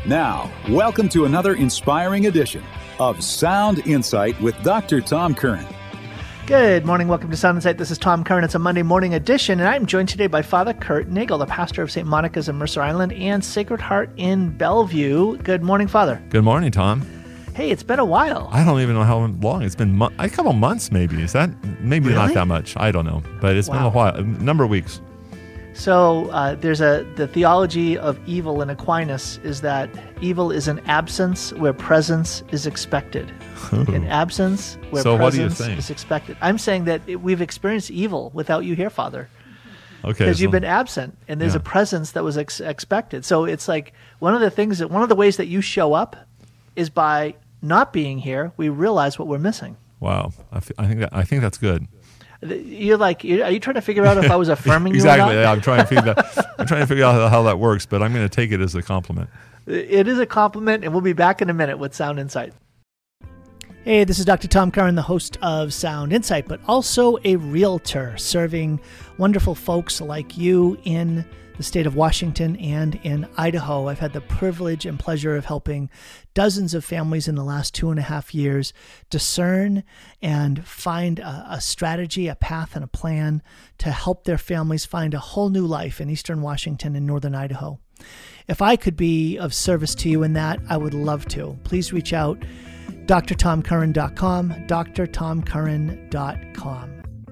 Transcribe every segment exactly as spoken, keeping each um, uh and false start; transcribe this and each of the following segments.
Now, welcome to another inspiring edition of Sound Insight with Doctor Tom Curran. Good morning. Welcome to Sound Insight. This is Tom Curran. It's a Monday morning edition, and I'm joined today by Father Kurt Nagel, the pastor of Saint Monica's in Mercer Island and Sacred Heart in Bellevue. Good morning, Father. Good morning, Tom. Hey, it's been a while. I don't even know how long. It's been mo- a couple months, maybe. Is that maybe Really? not that much? I don't know, but it's Wow. been a while, a number of weeks. So uh, there's a the theology of evil in Aquinas is that evil is an absence where presence is expected. An absence where So what do you presence think? is expected. I'm saying that it, we've experienced evil without you here, Father. Okay, Because so- you've been absent, and there's Yeah. a presence that was ex- expected. So it's like one of the things that one of the ways that you show up is by not being here. We realize what we're missing. wow. I, f- I think that, I think that's good. You're like, you- are you trying to figure out if I was affirming Exactly. you or Yeah, not? I'm trying to figure that. I'm trying to figure out how, how that works, but I'm going to take it as a compliment. It is a compliment, and we'll be back in a minute with Sound Insight. Hey, this is Doctor Tom Curran, the host of Sound Insight, but also a realtor serving wonderful folks like you in the state of Washington and in Idaho. I've had the privilege and pleasure of helping dozens of families in the last two and a half years discern and find a, a strategy, a path, and a plan to help their families find a whole new life in eastern Washington and northern Idaho. If I could be of service to you in that, I would love to. Please reach out, d r tom curran dot com, d r tom curran dot com.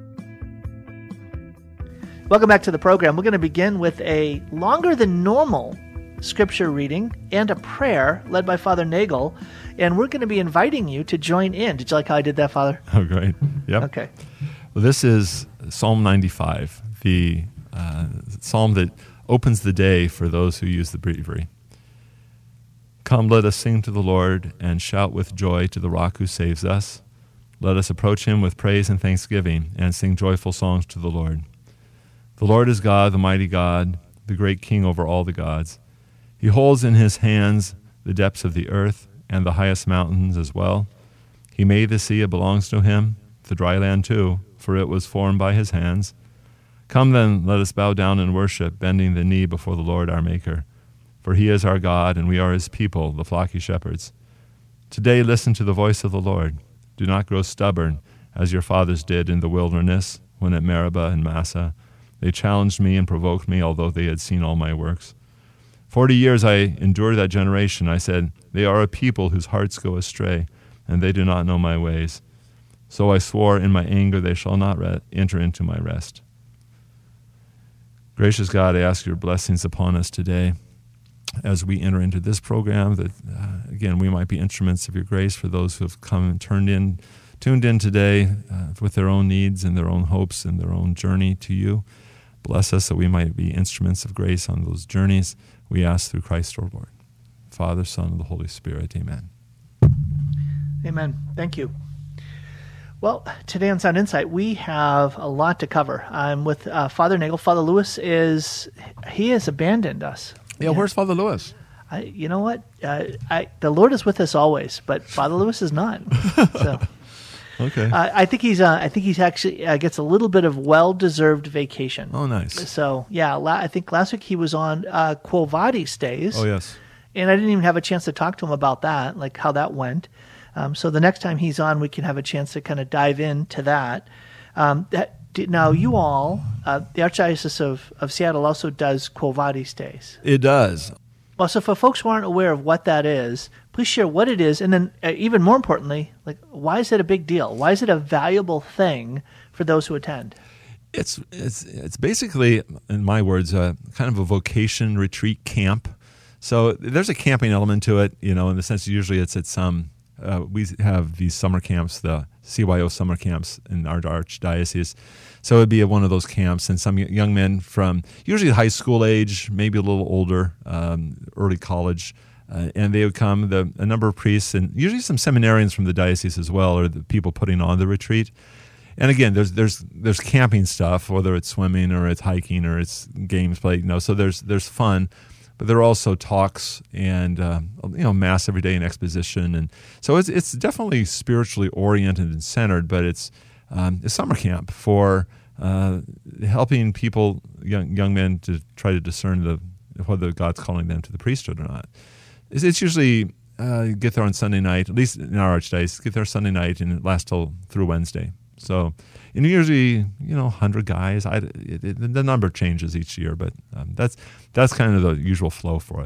Welcome back to the program. We're going to begin with a longer than normal scripture reading and a prayer led by Father Nagel, and we're going to be inviting you to join in. Did you like how I did that, Father? Oh, great. Yep. Okay. Well, this is Psalm ninety-five, the uh, psalm that opens the day for those who use the breviary. Come, let us sing to the Lord and shout with joy to the rock who saves us. Let us approach him with praise and thanksgiving and sing joyful songs to the Lord. The Lord is God, the mighty God, the great King over all the gods. He holds in his hands the depths of the earth and the highest mountains as well. He made the sea, it belongs to him, the dry land too, for it was formed by his hands. Come then, let us bow down and worship, bending the knee before the Lord our Maker. For he is our God, and we are his people, the flocky shepherds. Today listen to the voice of the Lord. Do not grow stubborn, as your fathers did in the wilderness, when at Meribah and Massah they challenged me and provoked me, although they had seen all my works. Forty years I endured that generation. I said, they are a people whose hearts go astray, and they do not know my ways. So I swore in my anger, they shall not re- enter into my rest. Gracious God, I ask your blessings upon us today as we enter into this program, that, uh, again, we might be instruments of your grace for those who have come and turned in, tuned in today uh, with their own needs and their own hopes and their own journey to you. Bless us that we might be instruments of grace on those journeys. We ask through Christ our Lord. Father, Son, and the Holy Spirit. Amen. Amen. Thank you. Well, today on Sound Insight, we have a lot to cover. I'm with uh, Father Nagel. Father Lewis is, he has abandoned us. Yeah, where's Father Lewis? I, you know what? Uh, I, the Lord is with us always, but Father Lewis is not. So Okay. uh, I think he's, uh, I think he's actually uh, gets a little bit of well-deserved vacation. oh, nice. So yeah, la- I think last week he was on uh, Quo Vadis days. Oh, yes. And I didn't even have a chance to talk to him about that, like how that went. Um, so the next time he's on, we can have a chance to kind of dive into that. Um, that now, you all, uh, the Archdiocese of, of Seattle also does Quo Vadis days. It does. Well, so for folks who aren't aware of what that is, please share what it is, and then uh, even more importantly, like why is it a big deal? Why is it a valuable thing for those who attend? It's it's it's basically, in my words, uh, kind of a vocation retreat camp. So there's a camping element to it, you know, in the sense usually it's at some, uh, we have these summer camps, the C Y O summer camps in our archdiocese. So it'd be at one of those camps, and some young men from usually high school age, maybe a little older, um, early college, uh, and they would come, the, a number of priests, and usually some seminarians from the diocese as well, or the people putting on the retreat. And again, there's there's there's camping stuff, whether it's swimming or it's hiking or it's games played, you know. So there's there's fun, but there are also talks and uh, you know mass every day and exposition, and so it's it's definitely spiritually oriented and centered. But it's um, a summer camp for uh, helping people, young young men, to try to discern the whether God's calling them to the priesthood or not. it's, it's usually uh, you get there on Sunday night, at least in our archdiocese, get there Sunday night and it lasts till through Wednesday. So, and usually, you know, one hundred guys. I, it, it, the number changes each year, but um, that's that's kind of the usual flow for it.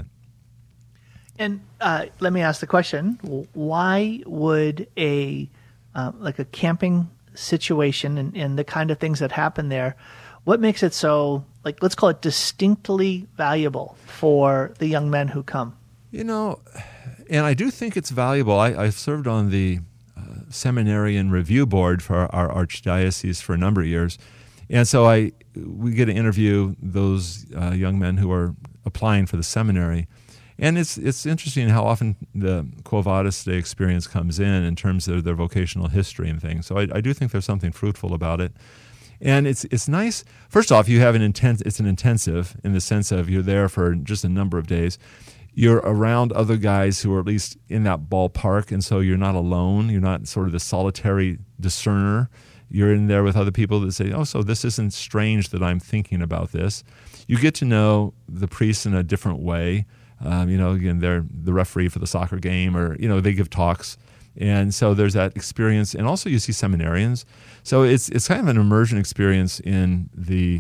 And uh, let me ask the question: why would a uh, like a camping situation and, and the kind of things that happen there? What makes it so, like, let's call it distinctly valuable for the young men who come? You know, and I do think it's valuable. I, I served on the uh, seminarian review board for our, our archdiocese for a number of years, and so I we get to interview those uh, young men who are applying for the seminary, and it's it's interesting how often the Quo Vadis Day experience comes in in terms of their vocational history and things. So I, I do think there's something fruitful about it. And it's it's nice. First off, you have an intense. It's an intensive in the sense of you're there for just a number of days. You're around other guys who are at least in that ballpark, and so you're not alone. You're not sort of the solitary discerner. You're in there with other people that say, "Oh, so this isn't strange that I'm thinking about this." You get to know the priests in a different way. Um, you know, again, they're the referee for the soccer game, or you know, they give talks. And so there's that experience, and also you see seminarians. So it's it's kind of an immersion experience in the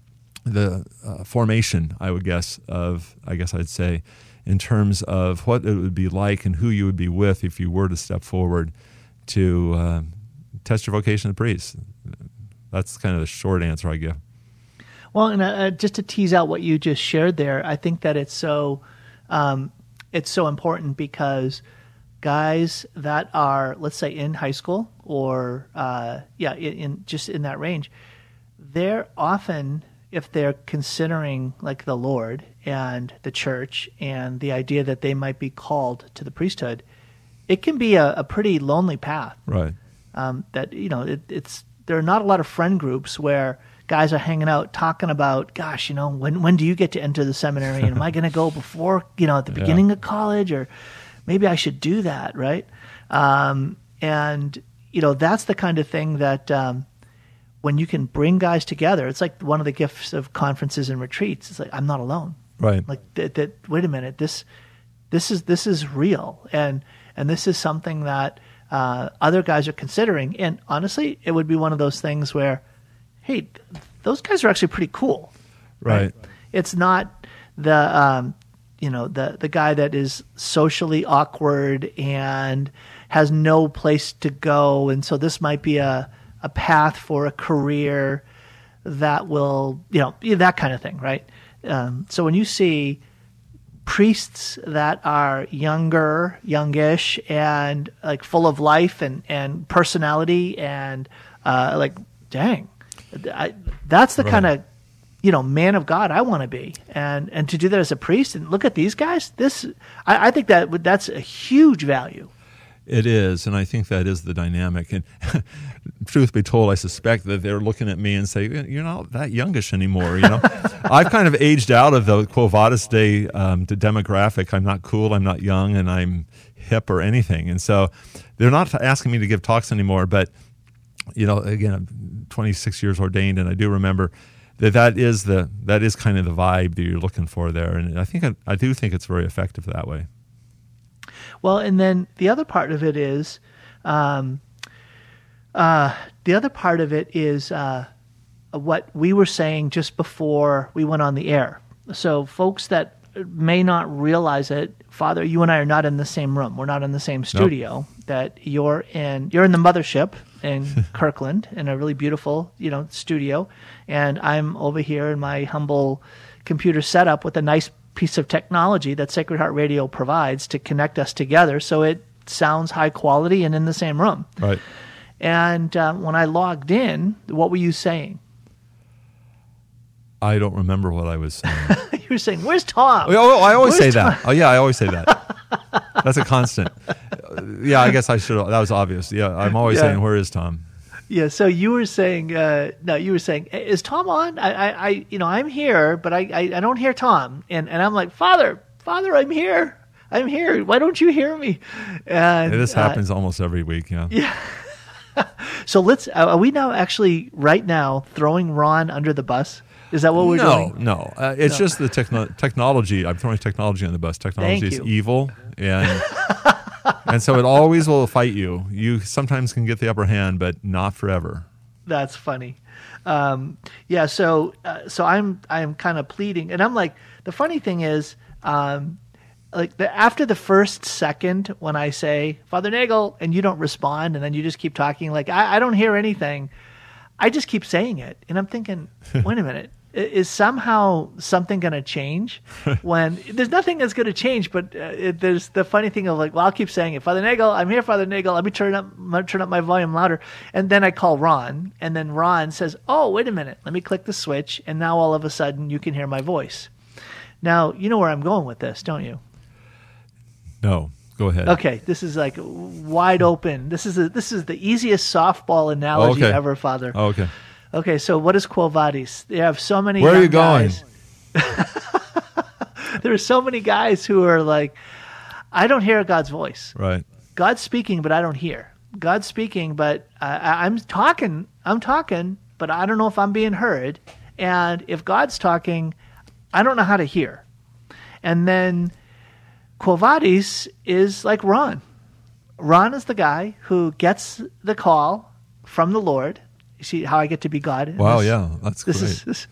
the uh, formation, I would guess, of I guess I'd say, in terms of what it would be like and who you would be with if you were to step forward to uh, test your vocation as a priest. That's kind of the short answer I give. Well, and uh, just to tease out what you just shared there, I think that it's so um, it's so important because guys that are, let's say, in high school or, uh, yeah, in, in just in that range, they're often, if they're considering like the Lord and the church and the idea that they might be called to the priesthood, it can be a, a pretty lonely path. Right. Um, that, you know, it, it's there are not a lot of friend groups where guys are hanging out talking about, gosh, you know, when when do you get to enter the seminary? And am I going to go before, you know, at the beginning yeah. of college, or maybe I should do that, right? Um, and, you know, that's the kind of thing that um, when you can bring guys together, it's like one of the gifts of conferences and retreats. It's like, I'm not alone. Right. Like, that, that, wait a minute, this this is this is real. And, and this is something that uh, other guys are considering. And honestly, it would be one of those things where, hey, those guys are actually pretty cool. Right. right? It's not the... Um, you know, the the guy that is socially awkward and has no place to go. And so this might be a, a path for a career that will, you know, that kind of thing, right? Um, so when you see priests that are younger, youngish, and like full of life and, and personality and uh, like, dang, I, that's the right. kind of, you know, man of God I want to be, and and to do that as a priest, and look at these guys. This, I, I think that that's a huge value. It is, and I think that is the dynamic. And truth be told, I suspect that they're looking at me and say, "You're not that youngish anymore." You know, I've kind of aged out of the Quo Vadis Day um, demographic. I'm not cool. I'm not young, and I'm hip or anything. And so they're not asking me to give talks anymore. But you know, again, I'm twenty-six years ordained, and I do remember that that is the that is kind of the vibe that you're looking for there, and I think I, I do think it's very effective that way. Well, and then the other part of it is, um, uh, the other part of it is uh, what we were saying just before we went on the air. So, folks that may not realize it, Father, you and I are not in the same room. We're not in the same studio. Nope. That you're in. You're in the mothership in Kirkland in a really beautiful, you know, studio, and I'm over here in my humble computer setup with a nice piece of technology that Sacred Heart Radio provides to connect us together, so it sounds high quality and in the same room. Right. And um, when I logged in, what were you saying? I don't remember what I was saying. You were saying, "Where's Tom?" Oh, I always Where's say Tom? that. Oh, yeah, I always say that. That's a constant. Yeah, I guess I should. That was obvious. Yeah, I'm always yeah. saying, "Where is Tom?" Yeah. So you were saying, uh, no, you were saying, "Is Tom on?" I, I, I you know, I'm here, but I, I, I don't hear Tom, and and I'm like, "Father, Father, I'm here. I'm here. Why don't you hear me?" And yeah, this happens uh, almost every week. Yeah. Yeah. So let's. Are we now actually right now throwing Ron under the bus? Is that what we're no, doing? No, no. Uh, it's No. just the techno- technology. I'm throwing technology on the bus. Technology Thank is you. evil, and and so it always will fight you. You sometimes can get the upper hand, but not forever. That's funny. Um, yeah. So, uh, so I'm, I'm kind of pleading, and I'm like, the funny thing is, um, like the, after the first second when I say Father Nagel and you don't respond, and then you just keep talking, like I, I don't hear anything. I just keep saying it, and I'm thinking, wait a minute. Is somehow something going to change when there's nothing that's going to change? But uh, it, there's the funny thing of like, well, I'll keep saying it, Father Nagel, I'm here, Father Nagel. Let me turn up, let me turn up my volume louder, and then I call Ron, and then Ron says, "Oh, wait a minute, let me click the switch," and now all of a sudden you can hear my voice. Now you know where I'm going with this, don't you? No, go ahead. Okay, this is like wide open. This is a, this is the easiest softball analogy Oh, okay. ever, Father. Oh, okay. Okay, so what is Quo Vadis? They have so many. Where are young you going? Guys. There are so many guys who are like, I don't hear God's voice. Right. God's speaking, but I don't hear. God's speaking, but I, I'm talking. I'm talking, but I don't know if I'm being heard. And if God's talking, I don't know how to hear. And then Quo Vadis is like Ron. Ron is the guy who gets the call from the Lord. You see how I get to be God? in Wow. this? Yeah, that's This great. is this,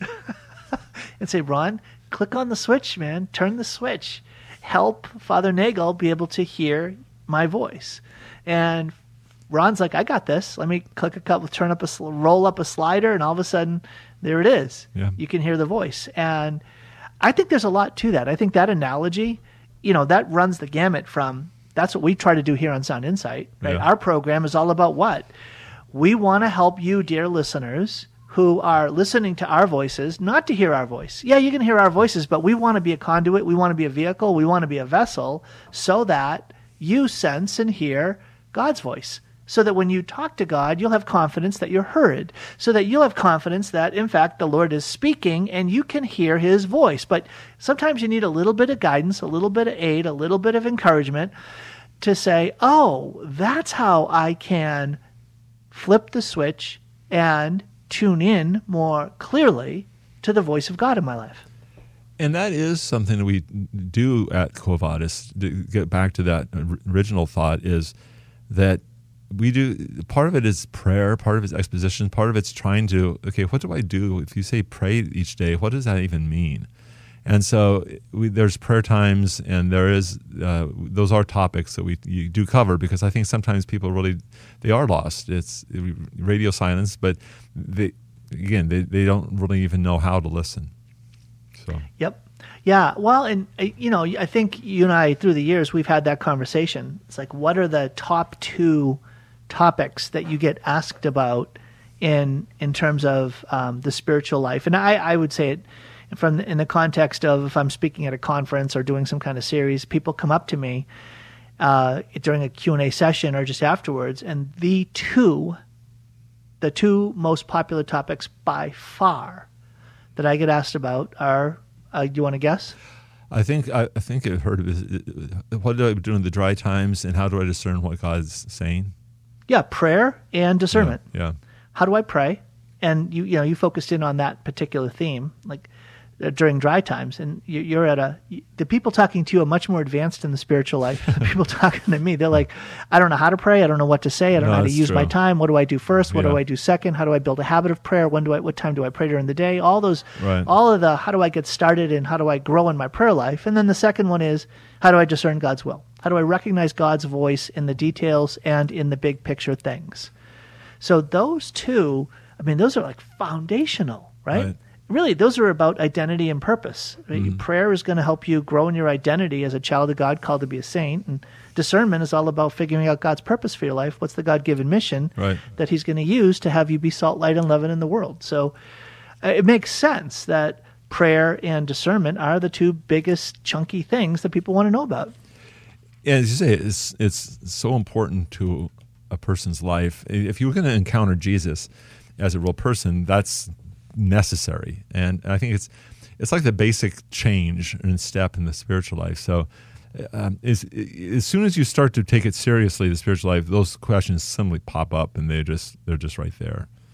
and say, Ron, click on the switch, man. Turn the switch. Help Father Nagel be able to hear my voice. And Ron's like, I got this. Let me click a couple, turn up a, sl- roll up a slider, and all of a sudden, there it is. Yeah. You can hear the voice. And I think there's a lot to that. I think that analogy, you know, that runs the gamut from. That's what we try to do here on Sound Insight. Right? Yeah. Our program is all about what? We want to help you, dear listeners, who are listening to our voices, not to hear our voice. Yeah, you can hear our voices, but we want to be a conduit. We want to be a vehicle. We want to be a vessel so that you sense and hear God's voice. So that when you talk to God, you'll have confidence that you're heard. So that you'll have confidence that, in fact, the Lord is speaking and you can hear his voice. But sometimes you need a little bit of guidance, a little bit of aid, a little bit of encouragement to say, oh, that's how I can flip the switch and tune in more clearly to the voice of God in my life. And that is something that we do at Quo Vadis. To get back to that original thought, is that we do, part of it is prayer, part of it is exposition, part of it's trying to, okay, what do I do? If you say pray each day, what does that even mean? And so we, there's prayer times, and there is uh, those are topics that we you do cover, because I think sometimes people really, they are lost. It's radio silence, but they, again, they, they don't really even know how to listen. So. Yep. Yeah. Well, and, uh, you know, I think you and I, through the years, we've had that conversation. It's like, what are the top two topics that you get asked about in in terms of um, the spiritual life? And I, I would say it from the, in the context of if I'm speaking at a conference or doing some kind of series, people come up to me uh, during a Q and A session or just afterwards, and the two, the two most popular topics by far that I get asked about are, uh, do you want to guess? I think I, I think I've heard of it. What do I do in the dry times, and how do I discern what God's saying? Yeah, prayer and discernment. Yeah. yeah. How do I pray? And you, you know, you focused in on that particular theme, like uh, during dry times, and you, you're at a. The people talking to you are much more advanced in the spiritual life than the people talking to me. They're like, I don't know how to pray. I don't know what to say. I don't No, know how to that's use my true. time. What do I do first? What Yeah. do I do second? How do I build a habit of prayer? When do I? What time do I pray during the day? All those, Right. all of the. How do I get started and how do I grow in my prayer life? And then the second one is, how do I discern God's will? How do I recognize God's voice in the details and in the big picture things? So those two, I mean, those are like foundational, right? Right. Really, those are about identity and purpose. Right? Prayer is going to help you grow in your identity as a child of God called to be a saint. And discernment is all about figuring out God's purpose for your life. What's the God-given mission Right. that he's going to use to have you be salt, light, and leaven in the world? So uh, it makes sense that prayer and discernment are the two biggest chunky things that people want to know about. Yeah, as you say, it's it's so important to a person's life. If you're going to encounter Jesus as a real person, that's necessary. And I think it's it's like the basic change and step in the spiritual life. So um, as, as soon as you start to take it seriously, the spiritual life, those questions suddenly pop up, and they just they're just right there.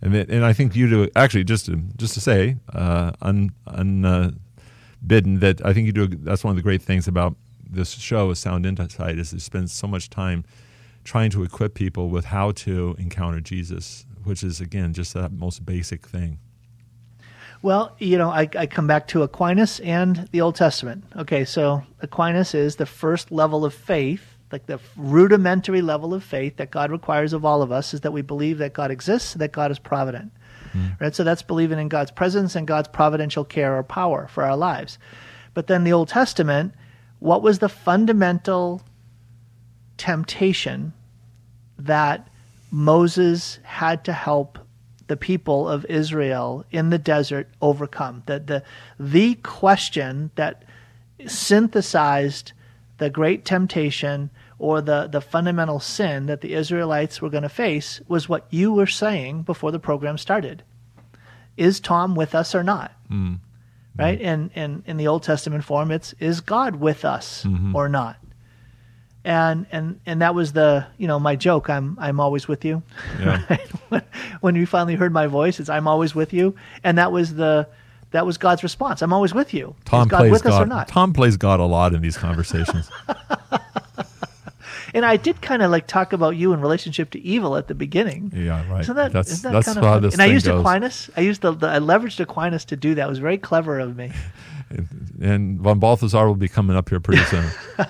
And it, and I think you do actually just to just to say uh, un, un uh, bidden that I think you do. That's one of the great things about this show, is Sound Insight, is it spends so much time trying to equip people with how to encounter Jesus, which is again just that most basic thing. Well, you know, I, I come back to Aquinas and the Old Testament. Okay, so Aquinas is the first level of faith, like the rudimentary level of faith that God requires of all of us, is that we believe that God exists, that God is provident. Mm. Right? So that's believing in God's presence and God's providential care or power for our lives. But then the Old Testament, what was the fundamental temptation that Moses had to help the people of Israel in the desert overcome? The, the, the question that synthesized the great temptation or the, the fundamental sin that the Israelites were going to face was what you were saying before the program started. Is Tom with us or not? Mm. Right? Mm-hmm. And, and in the Old Testament form, it's, is God with us mm-hmm. or not? And and and that was the, you know, my joke, I'm I'm always with you. Yeah. Right? when, when you finally heard my voice, it's I'm always with you. And that was the that was God's response. I'm always with you. Tom is God plays with God. us or not? Tom plays God a lot in these conversations. And I did kind of like talk about you in relationship to evil at the beginning. Yeah, right. So that, that's isn't that that's kind of how fun? this And I thing used goes. Aquinas. I used the, the I leveraged Aquinas to do that. It was very clever of me. And, and von Balthasar will be coming up here pretty soon.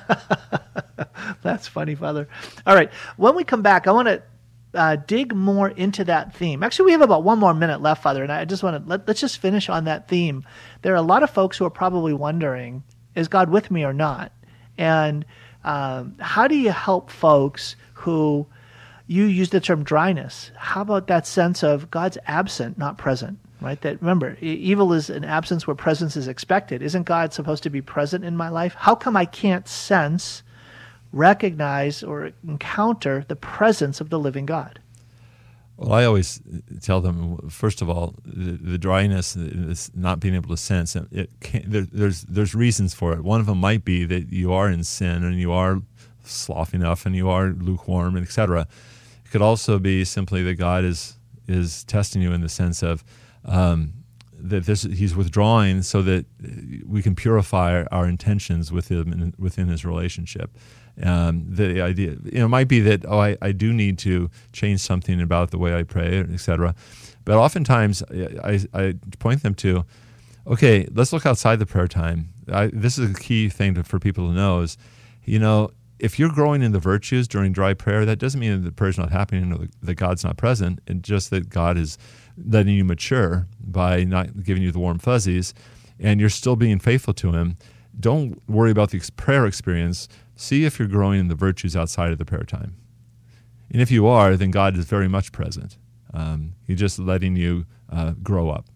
That's funny, Father. All right. When we come back, I want to uh, dig more into that theme. Actually, we have about one more minute left, Father, and I just want to let, let's just finish on that theme. There are a lot of folks who are probably wondering, is God with me or not? And um, how do you help folks who, you use the term dryness. How about that sense of God's absent, not present? Right? That remember, e- evil is an absence where presence is expected. Isn't God supposed to be present in my life? How come I can't sense, recognize, or encounter the presence of the living God? Well, I always tell them, first of all, the, the dryness is not being able to sense. It can't, there, there's there's reasons for it. One of them might be that you are in sin and you are sloth enough and you are lukewarm, et cetera. It could also be simply that God is is testing you in the sense of um, that this, He's withdrawing so that we can purify our, our intentions with Him within His relationship. Um, the idea, you know, it might be that, oh, I, I do need to change something about the way I pray, et cetera. But oftentimes I, I point them to, okay, let's look outside the prayer time. I, this is a key thing to, for people to know is, you know, if you're growing in the virtues during dry prayer, that doesn't mean that the prayer's not happening or that God's not present. It's just that God is letting you mature by not giving you the warm fuzzies, and you're still being faithful to Him. Don't worry about the prayer experience. See if you're growing in the virtues outside of the prayer time. And if you are, then God is very much present. Um, He's just letting you uh, grow up.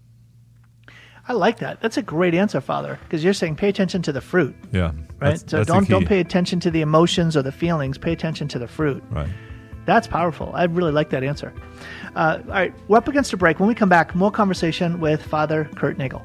I like that. That's a great answer, Father, because you're saying pay attention to the fruit. Yeah. Right? That's, so that's don't don't pay attention to the emotions or the feelings. Pay attention to the fruit. Right. That's powerful. I really like that answer. Uh, all right, we're up against a break. When we come back, more conversation with Father Kurt Nagel.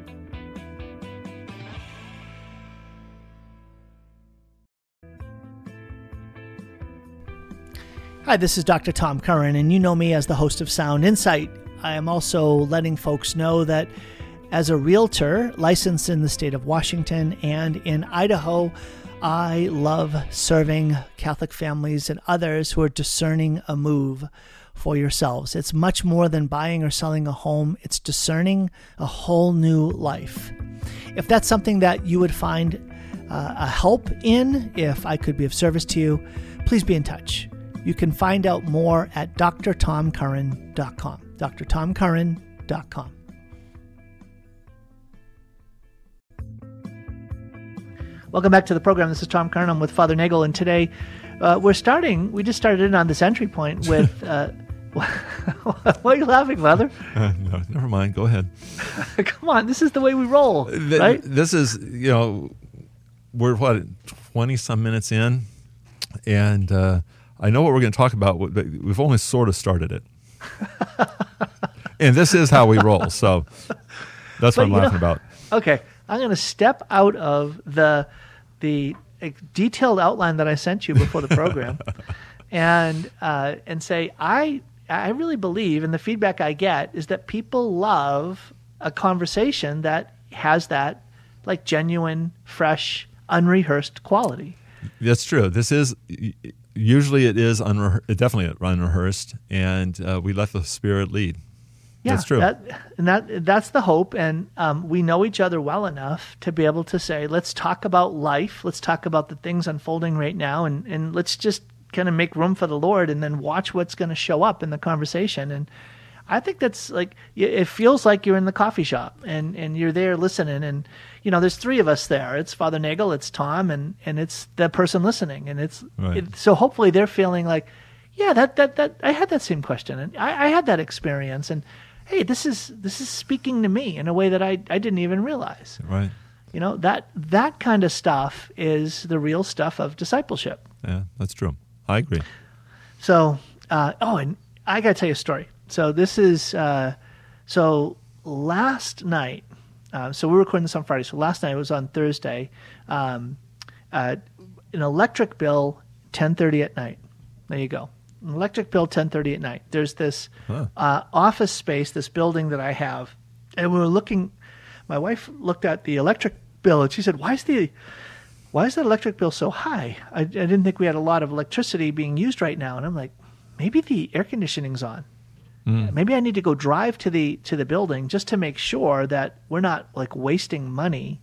Hi, this is Doctor Tom Curran, and you know me as the host of Sound Insight. I am also letting folks know that as a realtor licensed in the state of Washington and in Idaho, I love serving Catholic families and others who are discerning a move for yourselves. It's much more than buying or selling a home. It's discerning a whole new life. If that's something that you would find uh, a help in, if I could be of service to you, please be in touch. You can find out more at d r tom curran dot com. d r tom curran dot com. Welcome back to the program. This is Tom Curran. I'm with Father Nagel, and today uh, we're starting, we just started in on this entry point with, uh, why are you laughing, Father? Uh, no, never mind. Go ahead. Come on, this is the way we roll, the, right? This is, you know, we're what, twenty-some minutes in, and uh, I know what we're going to talk about, but we've only sort of started it. And this is how we roll, so that's what but, I'm laughing know, about. Okay, I'm going to step out of the the detailed outline that I sent you before the program and uh, and say, I I really believe, and the feedback I get is that people love a conversation that has that like genuine, fresh, unrehearsed quality. That's true. This is usually it is unre- definitely unrehearsed, and uh, we let the Spirit lead. Yeah, that's true. That, and that that's the hope, and um, we know each other well enough to be able to say, let's talk about life, let's talk about the things unfolding right now, and, and let's just kind of make room for the Lord, and then watch what's going to show up in the conversation. And I think that's like, it feels like you're in the coffee shop, and, and you're there listening, and you know, there's three of us there. It's Father Nagel, it's Tom, and, and it's the person listening, and it's right. it, so hopefully they're feeling like, yeah, that that that I had that same question, and I, I had that experience, and hey, this is this is speaking to me in a way that I, I didn't even realize. Right. You know, that that kind of stuff is the real stuff of discipleship. Yeah, that's true. I agree. So, uh, oh, and I got to tell you a story. So this is, uh, so last night, uh, so we were recording this on Friday. So last night, it was on Thursday, um, uh, an electric bill, ten thirty at night. There you go. An electric bill, ten thirty at night. There's this Huh. uh, office space, this building that I have, and we were looking, my wife looked at the electric bill, and she said, why is the, why is the electric bill so high? I, I didn't think we had a lot of electricity being used right now. And I'm like, maybe the air conditioning's on. Mm. Maybe I need to go drive to the to the building just to make sure that we're not like wasting money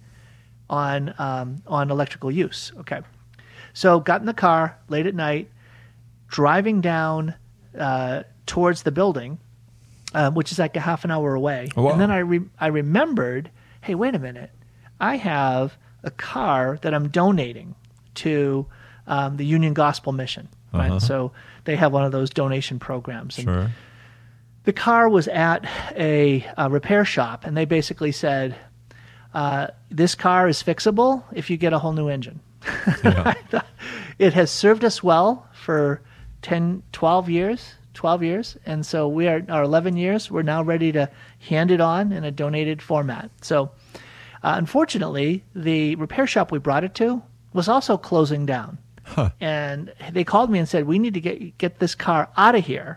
on um, on electrical use. Okay, so got in the car late at night, driving down uh, towards the building, uh, which is like a half an hour away. Oh, wow. And then I re- I remembered, hey, wait a minute, I have a car that I'm donating to um, the Union Gospel Mission. Right, Uh-huh. so they have one of those donation programs. And Sure. the car was at a, a repair shop, and they basically said, uh, this car is fixable if you get a whole new engine. Yeah. It has served us well for ten, twelve years, twelve years. And so we are, our eleven years, we're now ready to hand it on in a donated format. So uh, unfortunately, the repair shop we brought it to was also closing down. Huh. And they called me and said, we need to get get this car out of here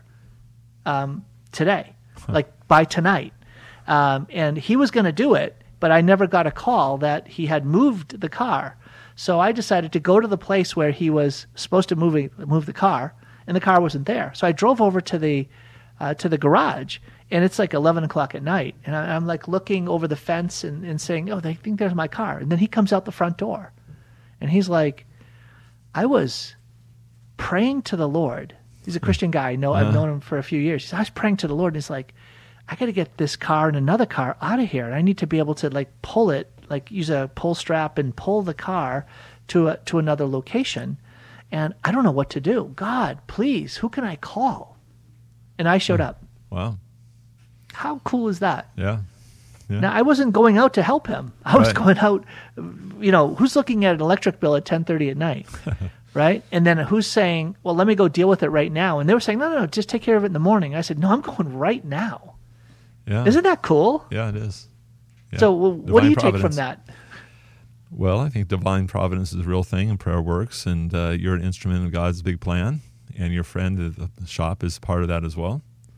um, today, like by tonight. Um, and he was going to do it, but I never got a call that he had moved the car. So I decided to go to the place where he was supposed to move, move the car, and the car wasn't there. So I drove over to the uh, to the garage, and it's like eleven o'clock at night. And I, I'm like looking over the fence and, and saying, oh, they think there's my car. And then he comes out the front door, and he's like, I was praying to the Lord. He's a Christian guy. I know, Uh-huh. I've known him for a few years. He said, I was praying to the Lord, and he's like, I got to get this car and another car out of here. And I need to be able to like pull it, like use a pull strap and pull the car to a, to another location. And I don't know what to do. God, please, who can I call? And I showed up. Wow. How cool is that? Yeah. Yeah. Now, I wasn't going out to help him. I was Right. going out, you know, who's looking at an electric bill at ten thirty at night, right? And then who's saying, well, let me go deal with it right now. And they were saying, no, no, no, just take care of it in the morning. I said, no, I'm going right now. Yeah. Isn't that cool? Yeah, it is. Yeah. So well, what do Divine you take from providence. that? Well, I think divine providence is a real thing, and prayer works, and uh, you're an instrument of God's big plan, and your friend at the shop is part of that as well.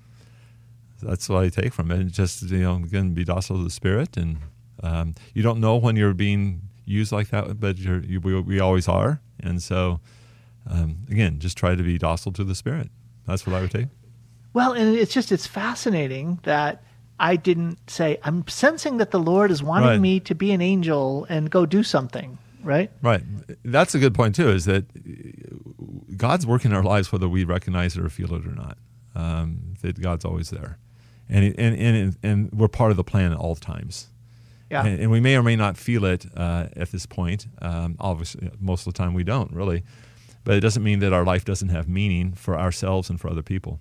That's what I take from it. Just, you know, again, be docile to the Spirit, and um, you don't know when you're being used like that, but you're, you, we, we always are. And so, um, again, just try to be docile to the Spirit. That's what I would take. Well, and it's just, it's fascinating that I didn't say, I'm sensing that the Lord is wanting Right. me to be an angel and go do something, right? Right. That's a good point, too, is that God's working in our lives whether we recognize it or feel it or not, um, that God's always there. And, and and and we're part of the plan at all times. Yeah. And, and we may or may not feel it uh, at this point. Um, obviously, most of the time we don't, really. But it doesn't mean that our life doesn't have meaning for ourselves and for other people.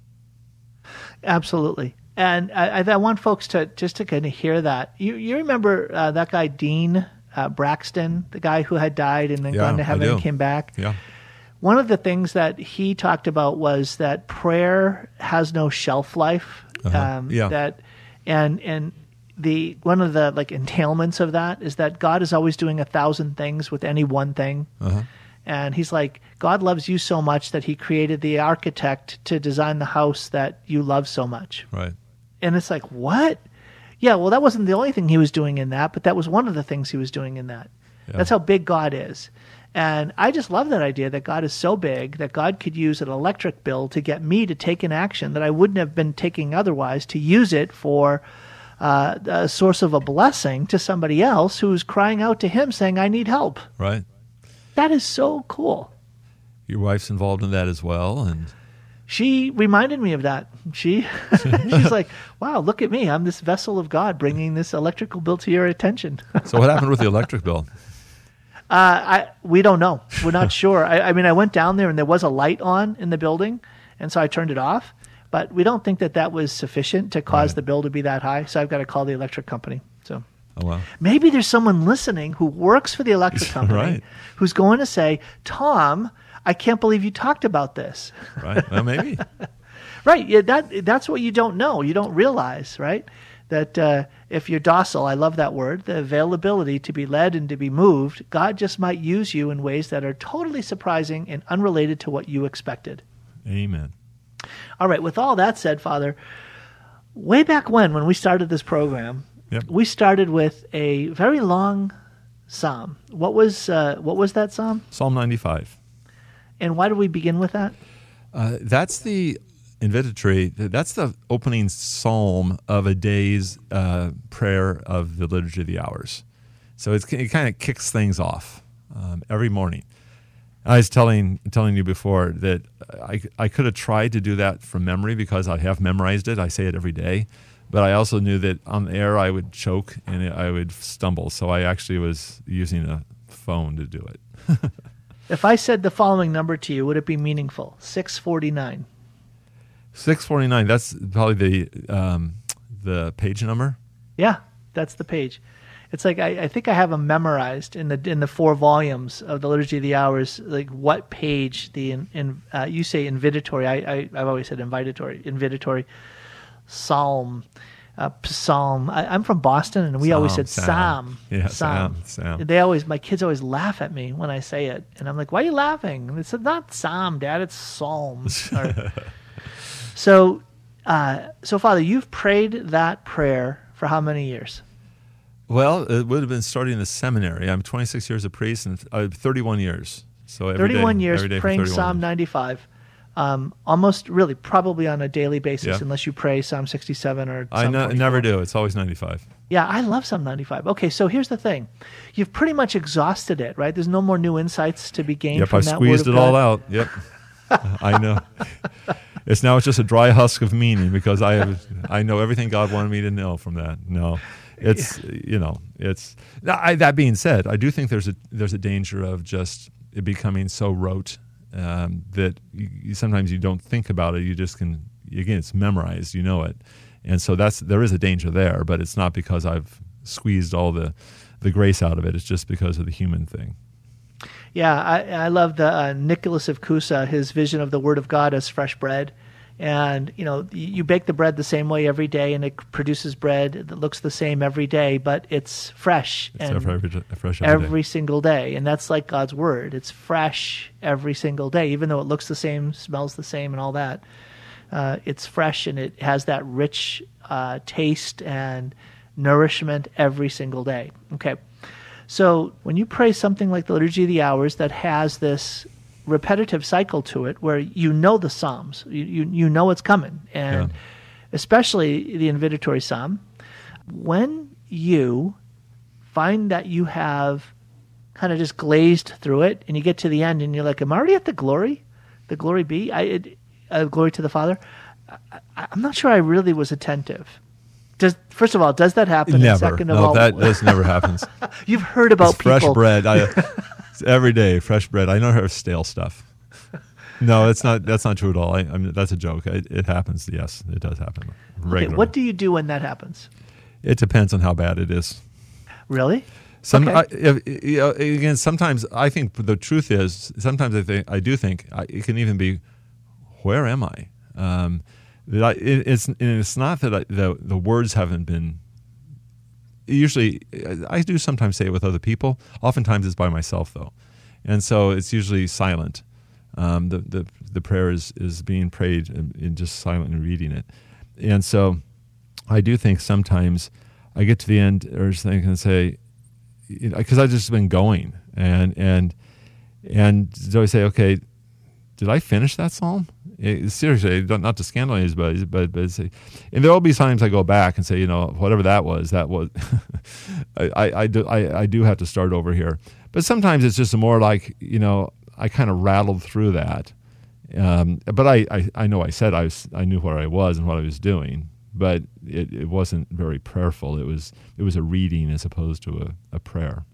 Absolutely. And I, I want folks to just to kind of hear that. You you remember uh, that guy, Dean uh, Braxton, the guy who had died and then Yeah, gone to I heaven and do. came back? Yeah. One of the things that he talked about was that prayer has no shelf life. Uh-huh. Um, Yeah. That, and and the one of the like entailments of that is that God is always doing a thousand things with any one thing. Uh-huh. And he's like, God loves you so much that he created the architect to design the house that you love so much. Right. And it's like, what? Yeah, well, that wasn't the only thing he was doing in that, but that was one of the things he was doing in that. Yeah. That's how big God is. And I just love that idea that God is so big that God could use an electric bill to get me to take an action that I wouldn't have been taking otherwise, to use it for uh, a source of a blessing to somebody else who's crying out to him saying, I need help. Right. That is so cool. Your wife's involved in that as well, and she reminded me of that. She, she's like, wow, look at me. I'm this vessel of God bringing this electrical bill to your attention. So what happened with the electric bill? Uh, I we don't know. We're not sure. I, I mean, I went down there and there was a light on in the building, and so I turned it off. But we don't think that that was sufficient to cause right. the bill to be that high. So I've got to call the electric company. So oh, wow. Maybe there's someone listening who works for the electric company right. who's going to say, Tom, I can't believe you talked about this. Right. Well, maybe. Right. Yeah, that that's what you don't know. You don't realize, right? That uh, if you're docile, I love that word, the availability to be led and to be moved, God just might use you in ways that are totally surprising and unrelated to what you expected. Amen. All right. With all that said, Father, way back when, when we started this program, yep. we started with a very long psalm. What was uh, what was that psalm? Psalm ninety-five. And why did we begin with that? Uh, that's the invitatory. That's the opening psalm of a day's uh, prayer of the Liturgy of the Hours. So it's, it kind of kicks things off um, every morning. I was telling telling you before that I, I could have tried to do that from memory because I have memorized it. I say it every day. But I also knew that on the air I would choke and I would stumble. So I actually was using a phone to do it. If I said the following number to you, would it be meaningful? six forty-nine. six forty-nine, that's probably the um, the page number? Yeah, that's the page. It's like I, I think I have them memorized in the in the four volumes of the Liturgy of the Hours, like what page the, in, in, uh, you say invitatory, I, I, I've always said invitatory, invitatory, psalm, uh, psalm. I, I'm from Boston, and we psalm, always said psalm. psalm. Yeah, psalm. psalm. They always, my kids always laugh at me when I say it, and I'm like, why are you laughing? And they said, not psalm, Dad, it's psalm. Or, so, uh, so Father, you've prayed that prayer for how many years? Well, it would have been starting the seminary. I'm twenty-six years a priest and uh, thirty-one years. So every thirty-one day, years every day praying Psalm ninety-five. Um, almost really, probably on a daily basis, yeah. unless you pray Psalm sixty-seven or I Psalm no, forty-four. Never do. It's always ninety-five. Yeah, I love Psalm ninety-five. Okay, so here's the thing. You've pretty much exhausted it, right? There's no more new insights to be gained yep, from I that word squeezed of it God. all out. Yep. I know. It's now it's just a dry husk of meaning because I have, I know everything God wanted me to know from that. No. It's you know it's I, that being said, I do think there's a there's a danger of just it becoming so rote um, that you, you, sometimes you don't think about it. You just can again it's memorized, you know it, and so that's there is a danger there. But it's not because I've squeezed all the the grace out of it. It's just because of the human thing. Yeah, I, I love the uh, Nicholas of Cusa, his vision of the Word of God as fresh bread. And, you know, you bake the bread the same way every day, and it produces bread that looks the same every day, but it's fresh It's and every, fresh every, every day. single day. And that's like God's Word. It's fresh every single day, even though it looks the same, smells the same, and all that. Uh, it's fresh, and it has that rich uh, taste and nourishment every single day. Okay. So when you pray something like the Liturgy of the Hours that has this repetitive cycle to it where you know the Psalms, you you, you know it's coming, and yeah. especially the invitatory Psalm, when you find that you have kind of just glazed through it and you get to the end and you're like, I'm already at the glory, the glory be, I, it, uh, glory to the Father, I, I'm not sure I really was attentive. Does First of all, does that happen? Never. And second of no, all, that this never happens. You've heard about it's people. Fresh bread. I, it's every day, fresh bread. I don't have stale stuff. No, that's not. That's not true at all. I, I mean, that's a joke. It, it happens. Yes, it does happen regularly. Okay, what do you do when that happens? It depends on how bad it is. Really? Some okay. I, if, you know, again, sometimes I think the truth is sometimes I think I do think I, it can even be, where am I? Um, that I it, it's and it's not that I, the the words haven't been. Usually, I do sometimes say it with other people. Oftentimes, it's by myself though, And so it's usually silent. Um, the, the the prayer is, is being prayed in just silently reading it. And so I do think sometimes I get to the end or something and say, because I've just been going, and and and so I say, okay, did I finish that psalm? It, seriously, not to scandalize, but but but say, and there will be times I go back and say, you know, whatever that was, that was, I, I, I do I, I do have to start over here. But sometimes it's just more like, you know, I kind of rattled through that, um, but I, I, I know I said I was I knew where I was and what I was doing, but it, it wasn't very prayerful. It was it was a reading as opposed to a, a prayer.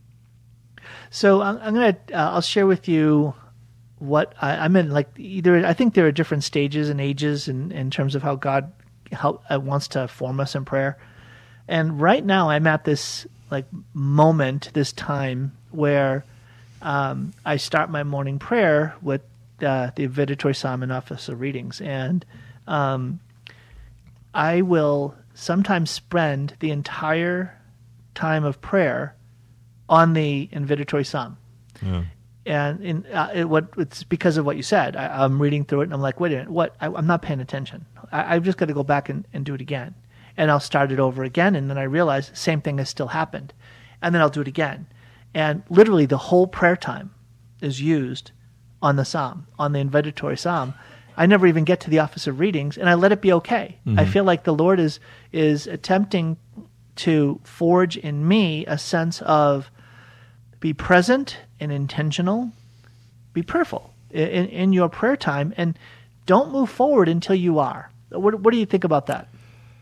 So I'm, I'm gonna uh, I'll share with you what I, I'm in. Like either I think there are different stages and ages in, in terms of how God help uh, wants to form us in prayer, and right now I'm at this like moment, this time where. Um, I start my morning prayer with uh, the Invitatory Psalm and Office of Readings, and um, I will sometimes spend the entire time of prayer on the Invitatory Psalm. Yeah. And in, uh, it, what it's because of what you said. I, I'm reading through it, and I'm like, wait a minute, what? I, I'm not paying attention. I, I've just got to go back and, and do it again. And I'll start it over again, and then I realize the same thing has still happened. And then I'll do it again. And literally the whole prayer time is used on the psalm, on the invitatory psalm. I never even get to the Office of Readings, and I let it be okay. Mm-hmm. I feel like the Lord is is attempting to forge in me a sense of be present and intentional, be prayerful in, in your prayer time, and don't move forward until you are. What, what do you think about that?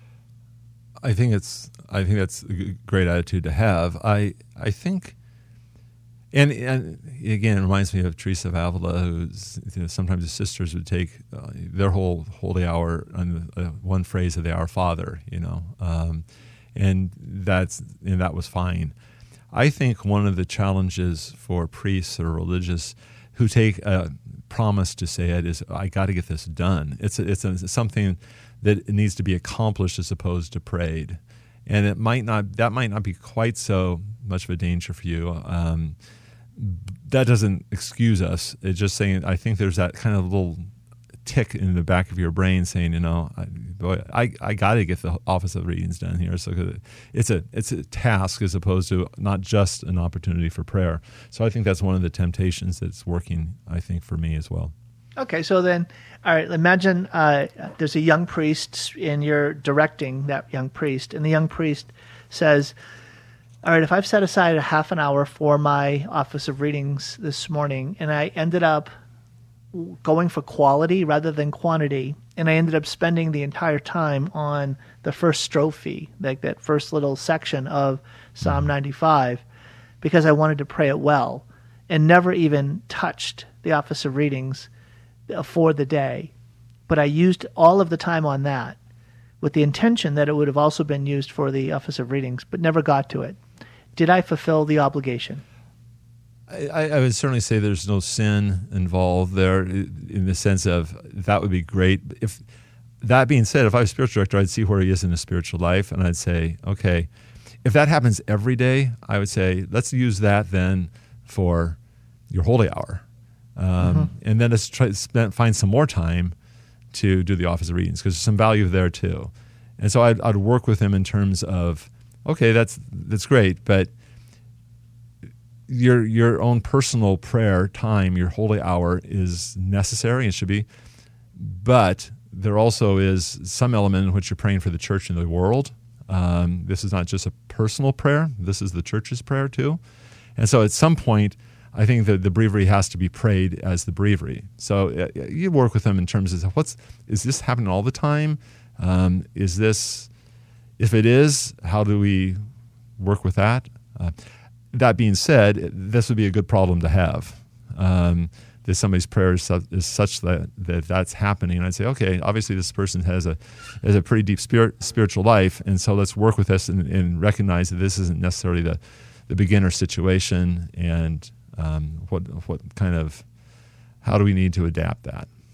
I think it's I think that's a great attitude to have. I I think. And, and again, it reminds me of Teresa of Avila, who's, you know, sometimes the sisters would take uh, their whole holy hour on uh, one phrase of the Our Father, you know, um, and that's and that was fine. I think one of the challenges for priests or religious who take a promise to say it is, I got to get this done. It's a, it's, a, it's something that needs to be accomplished as opposed to prayed, and it might not that might not be quite so much of a danger for you. Um, That doesn't excuse us. It's just saying, I think there's that kind of little tick in the back of your brain saying, you know, I, boy, I, I got to get the Office of Readings done here. So it's a it's a task as opposed to not just an opportunity for prayer. So I think that's one of the temptations that's working, I think, for me as well. Okay, so then, all right, imagine uh, there's a young priest and you're directing that young priest, and the young priest says, all right, if I've set aside a half an hour for my Office of Readings this morning, and I ended up going for quality rather than quantity, and I ended up spending the entire time on the first strophe, like that first little section of Psalm ninety-five, because I wanted to pray it well, and never even touched the Office of Readings for the day. But I used all of the time on that with the intention that it would have also been used for the Office of Readings, but never got to it. Did I fulfill the obligation? I, I would certainly say there's no sin involved there in the sense of that would be great. If that being said, if I was spiritual director, I'd see where he is in his spiritual life, and I'd say, okay, if that happens every day, I would say, let's use that then for your holy hour. Um, mm-hmm. And then let's try to spend, find some more time to do the Office of Readings, because there's some value there too. And so I'd, I'd work with him in terms of, okay, that's that's great, but your your own personal prayer time, your holy hour is necessary and should be, but there also is some element in which you're praying for the church and the world. Um, this is not just a personal prayer. This is the church's prayer too. And so at some point, I think that the breviary has to be prayed as the breviary. So uh, you work with them in terms of what's, is this happening all the time? Um, is this, if it is, how do we work with that? Uh, that being said, this would be a good problem to have. Um, that somebody's prayer is, su- is such that, that that's happening. And I'd say, okay, obviously this person has a has a pretty deep spirit, spiritual life, and so let's work with this and, and recognize that this isn't necessarily the, the beginner situation, and um, what what kind of, how do we need to adapt that?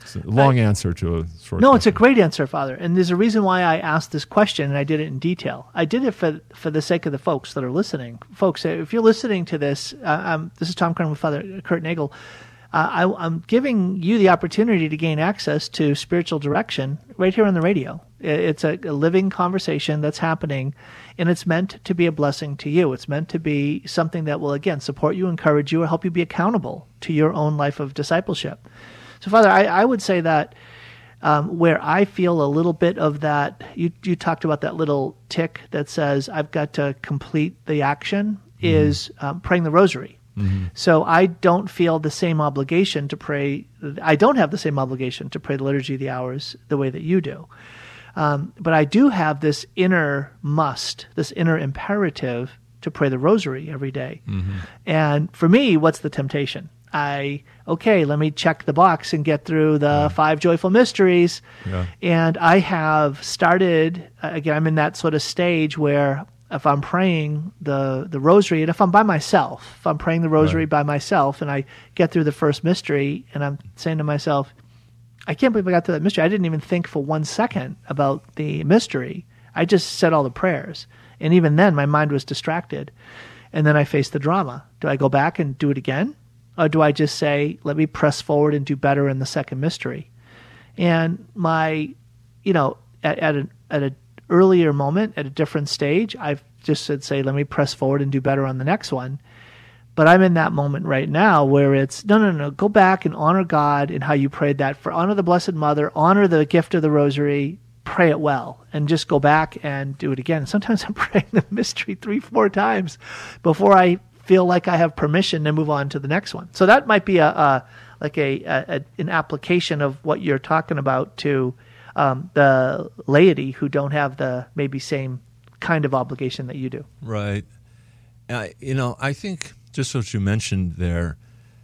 It's a long I, answer to a short No, question. It's a great answer, Father. And there's a reason why I asked this question, and I did it in detail. I did it for for the sake of the folks that are listening. Folks, if you're listening to this, uh, um, this is Tom Curran with Father Kurt Nagel. Uh, I, I'm giving you the opportunity to gain access to spiritual direction right here on the radio. It's a, a living conversation that's happening, and it's meant to be a blessing to you. It's meant to be something that will, again, support you, encourage you, or help you be accountable to your own life of discipleship. So, Father, I, I would say that um, where I feel a little bit of that, you, you talked about that little tick that says, I've got to complete the action, mm-hmm. is um, praying the rosary. Mm-hmm. So I don't feel the same obligation to pray. I don't have the same obligation to pray the Liturgy of the Hours the way that you do. Um, but I do have this inner must, this inner imperative to pray the Rosary every day. Mm-hmm. And for me, what's the temptation? I, okay, let me check the box and get through the yeah. five joyful mysteries. Yeah. And I have started, again, I'm in that sort of stage where if I'm praying the, the rosary, and if I'm by myself, if I'm praying the rosary right. by myself, and I get through the first mystery, and I'm saying to myself, I can't believe I got through that mystery. I didn't even think for one second about the mystery. I just said all the prayers. And even then, my mind was distracted. And then I faced the drama. Do I go back and do it again? Or do I just say, let me press forward and do better in the second mystery? And my, you know, at, at an at a earlier moment, at a different stage, I've just said, say, let me press forward and do better on the next one. But I'm in that moment right now where it's, no, no, no, go back and honor God in how you prayed that. For honor the Blessed Mother, honor the gift of the Rosary, pray it well, and just go back and do it again. Sometimes I'm praying the mystery three, four times before I feel like I have permission to move on to the next one. So that might be a, a like a, a an application of what you're talking about to Um, the laity who don't have the maybe same kind of obligation that you do. Right. Uh, you know, I think just what you mentioned there,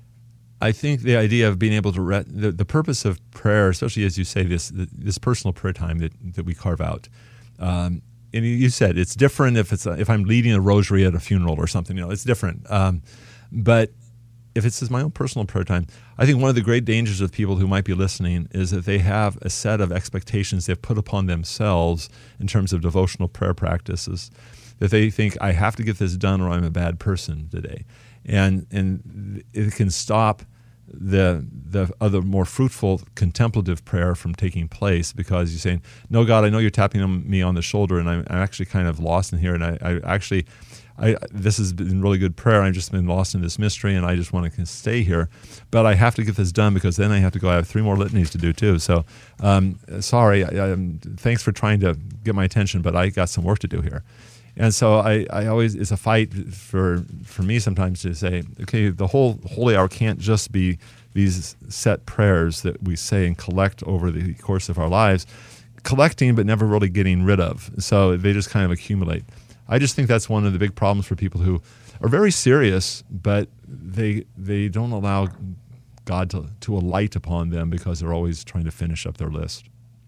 I think the idea of being able to, re- the, the purpose of prayer, especially as you say this, this personal prayer time that, that we carve out, um, and you said it's different if it's a, if I'm leading a rosary at a funeral or something, you know, it's different. Um, but if it's my own personal prayer time, I think one of the great dangers of people who might be listening is that they have a set of expectations they've put upon themselves in terms of devotional prayer practices, that they think, I have to get this done or I'm a bad person today. And and it can stop the the other more fruitful contemplative prayer from taking place, because you're saying, no, God, I know you're tapping me on the shoulder and I'm, I'm actually kind of lost in here, and I, I actually... I, this has been really good prayer. I've just been lost in this mystery, and I just want to stay here. But I have to get this done, because then I have to go. I have three more litanies to do too. So, um, sorry. I, I, thanks for trying to get my attention, but I got some work to do here. And so I, I always, it's a fight for for me sometimes to say, okay, the whole Holy Hour can't just be these set prayers that we say and collect over the course of our lives, collecting but never really getting rid of. So they just kind of accumulate. I just think that's one of the big problems for people who are very serious, but they they don't allow God to, to alight upon them because they're always trying to finish up their list.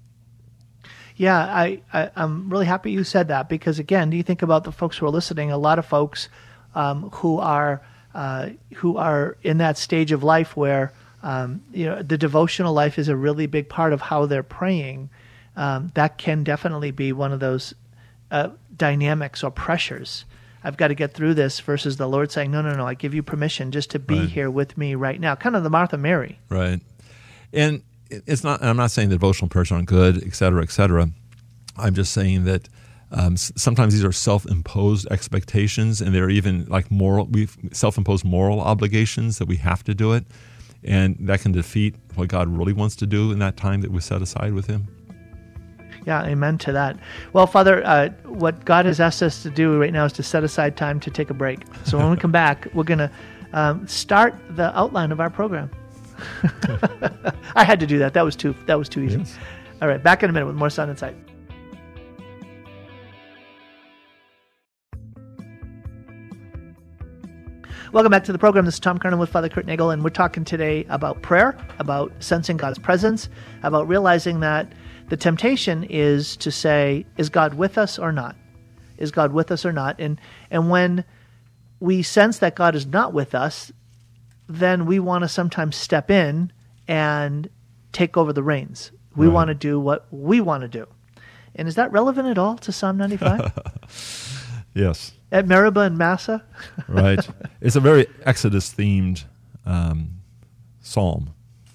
Yeah, I, I, I'm really happy you said that, because, again, do you think about the folks who are listening, a lot of folks um, who are uh, who are in that stage of life where um, you know the devotional life is a really big part of how they're praying. Um, that can definitely be one of those uh, dynamics or pressures. I've got to get through this, versus the Lord saying, no, no, no, I give you permission just to be right. here with me right now. Kind of the Martha Mary. Right. And it's not, I'm not saying that devotional prayers aren't good, et cetera, et cetera. I'm just saying that um, sometimes these are self-imposed expectations, and they're even like moral, we've self-imposed moral obligations that we have to do it. And that can defeat what God really wants to do in that time that we set aside with Him. Yeah, amen to that. Well, Father, uh, what God has asked us to do right now is to set aside time to take a break. So when we come back, we're going to um, start the outline of our program. I had to do that. That was too. That was too easy. Yes. All right, back in a minute with more Sound Insight. Welcome back to the program. This is Tom Curran with Father Kurt Nagel, and we're talking today about prayer, about sensing God's presence, about realizing that the temptation is to say, is God with us or not? Is God with us or not? And and when we sense that God is not with us, then we want to sometimes step in and take over the reins. We Right. want to do what we want to do. And is that relevant at all to Psalm ninety-five? Yes. At Meribah and Massa? Right. It's a very Exodus-themed um, psalm.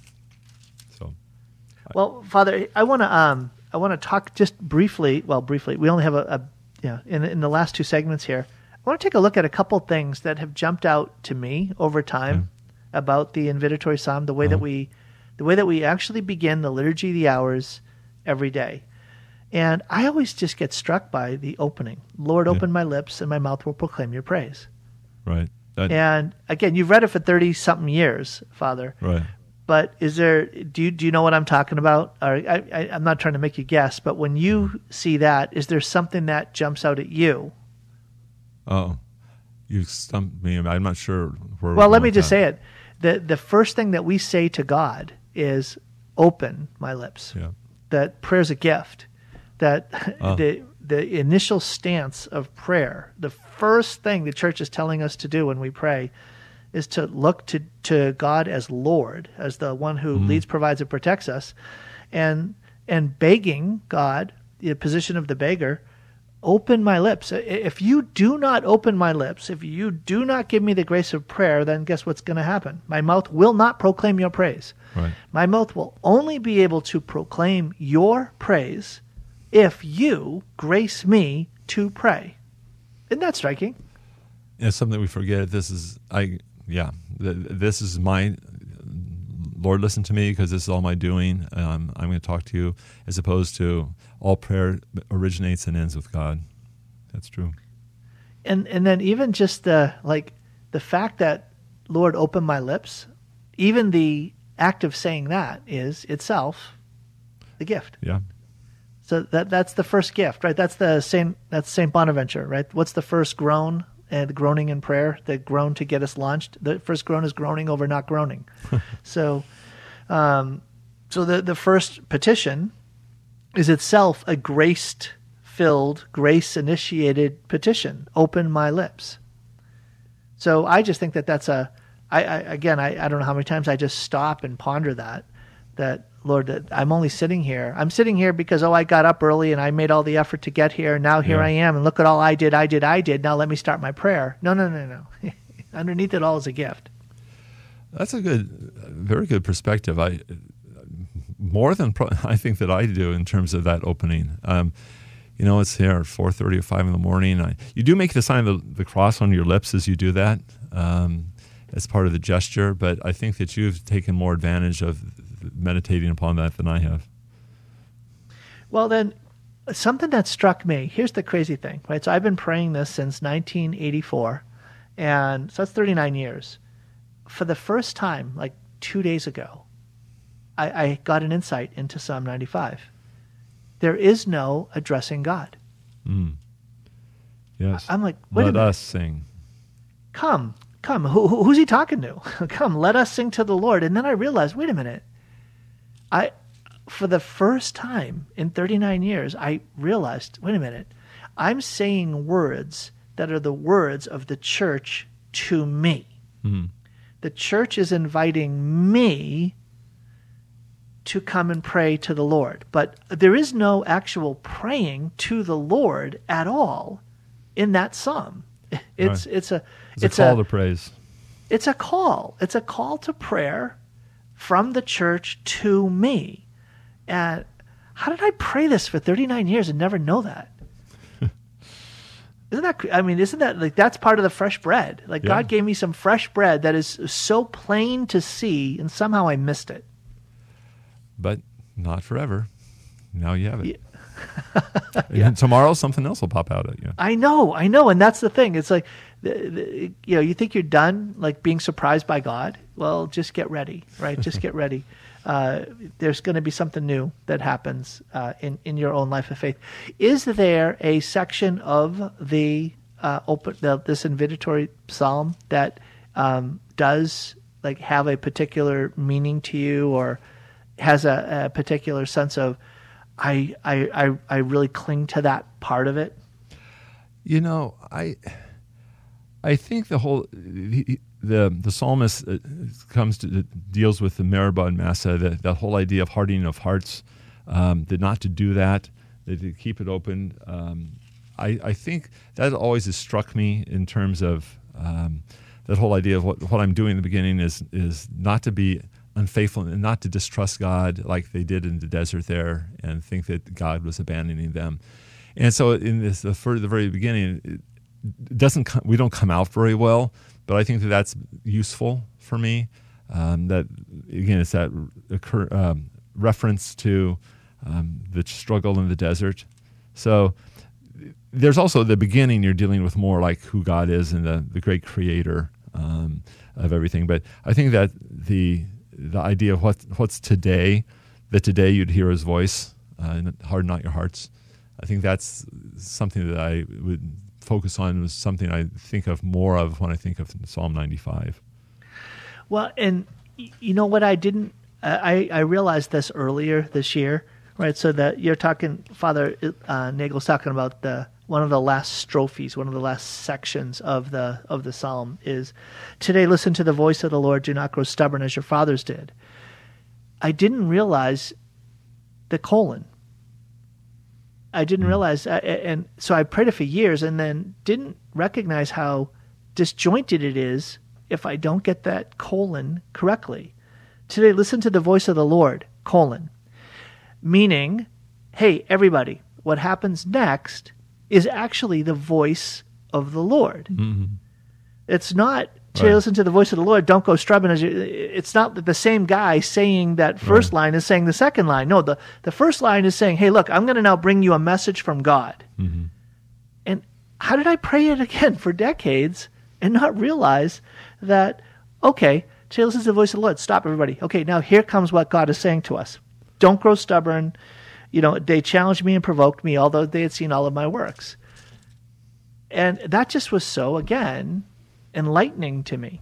So, Well, Father, I want to um, I want to talk just briefly. Well, briefly, we only have a, a you know, in in the last two segments here. I want to take a look at a couple things that have jumped out to me over time Yeah. about the invitatory psalm, the way that Uh-huh. we, the way that we actually begin the liturgy of the hours every day. And I always just get struck by the opening. Lord, Yeah. open my lips, and my mouth will proclaim your praise. right. That- And again, you've read it for thirty something years, Father. right. But is there? Do you do you know what I'm talking about? Or I, I, I'm not trying to make you guess, but when you see that, is there something that jumps out at you? Oh, you stumped me. I'm not sure where. Well, let me just say it. the The first thing that we say to God is, "Open my lips." Yeah. That prayer's a gift. That Oh. the the initial stance of prayer, the first thing the church is telling us to do when we pray, is to look to, to God as Lord, as the one who Mm. leads, provides, and protects us, and and begging God, the position of the beggar, open my lips. I- If you do not open my lips, if you do not give me the grace of prayer, then guess what's going to happen? My mouth will not proclaim your praise. Right. My mouth will only be able to proclaim your praise if you grace me to pray. Isn't that striking? Yeah, something we forget. This is I. Yeah, th- this is my Lord. Listen to me because this is all my doing. Um, I'm going to talk to you, as opposed to all prayer originates and ends with God. That's true. And and then even just the like the fact that Lord, open my lips, even the act of saying that is itself the gift. Yeah. So that that's the first gift, right? That's the Saint that's Saint Bonaventure, right? What's the first groan? And groaning in prayer, the groan to get us launched. The first groan is groaning over not groaning. so, um, so the the first petition is itself a grace-filled, grace-initiated petition. Open my lips. So I just think that that's a. I, I again, I, I don't know how many times I just stop and ponder that. That Lord, that I'm only sitting here. I'm sitting here because, oh, I got up early and I made all the effort to get here. Now here Yeah. I am, and look at all I did, I did, I did. Now let me start my prayer. No, no, no, no. Underneath it all is a gift. That's a good, very good perspective. I more than pro- I think that I do in terms of that opening. Um, you know, it's here at four thirty or five in the morning. I, you do make the sign of the, the cross on your lips as you do that, um, as part of the gesture. But I think that you've taken more advantage of meditating upon that than I have. Well, then, something that struck me, here's the crazy thing, right? So I've been praying this since nineteen eighty-four, and so that's thirty-nine years. For the first time, like two days ago, I, I got an insight into Psalm ninety-five. There is no addressing God. Mm. Yes. I'm like, wait a Let minute. us sing. Come, come. Who, who, who's he talking to? Come, let us sing to the Lord. And then I realized, wait a minute. I, for the first time in thirty-nine years, I realized, wait a minute. I'm saying words that are the words of the church to me. Mm. The church is inviting me to come and pray to the Lord. But there is no actual praying to the Lord at all in that psalm. It's Right. it's a It's, it's a call a, to praise. it's a call. It's a call to prayer from the church to me. And how did I pray this for thirty-nine years and never know that? Isn't that, I mean, isn't that, like, that's part of the fresh bread. Like, Yeah. God gave me some fresh bread that is so plain to see, and somehow I missed it. But not forever. Now you have it. Yeah. And tomorrow something else will pop out at you. I know, I know, and that's the thing. It's like, the, the, you know, you think you're done, like, being surprised by God. Well, just get ready, right? Just get ready. Uh, there's going to be something new that happens uh, in in your own life of faith. Is there a section of the uh, open the, this invitatory psalm that um, does like have a particular meaning to you, or has a, a particular sense of I, I I I really cling to that part of it? You know, I I think the whole the, the the psalmist uh, comes to deals with the Meribah and Massah, that that whole idea of hardening of hearts, um, that not to do that, that to keep it open. Um, I I think that always has struck me in terms of um, that whole idea of what what I'm doing in the beginning is is not to be unfaithful and not to distrust God like they did in the desert there and think that God was abandoning them. And so in this the, for the very beginning, it doesn't come, we don't come out very well. But I think that that's useful for me. Um, that again, it's that occur, um, reference to um, the struggle in the desert. So there's also the beginning. You're dealing with more like who God is and the, the great Creator um, of everything. But I think that the the idea of what what's today, that today you'd hear His voice, uh, and harden not your hearts. I think that's something that I would focus on, was something I think of more of when I think of Psalm ninety-five. Well, and you know what, I didn't, I, I realized this earlier this year, right? So that you're talking, Father uh, Nagel's talking about the one of the last strophes, one of the last sections of the of the psalm is, today listen to the voice of the Lord, do not grow stubborn as your fathers did. I didn't realize the colon. I didn't realize, uh, and so I prayed it for years and then didn't recognize how disjointed it is if I don't get that colon correctly. Today, listen to the voice of the Lord, colon. Meaning, hey, everybody, what happens next is actually the voice of the Lord. Mm-hmm. It's not, today, right. Listen to the voice of the Lord, don't go stubborn as you. It's not that the same guy saying that first right. line is saying the second line. No, the, the first line is saying, hey, look, I'm going to now bring you a message from God. Mm-hmm. And how did I pray it again for decades and not realize that, okay, today listen to the voice of the Lord. Stop, everybody. Okay, now here comes what God is saying to us. Don't grow stubborn. You know, they challenged me and provoked me, although they had seen all of my works. And that just was so, again, enlightening to me.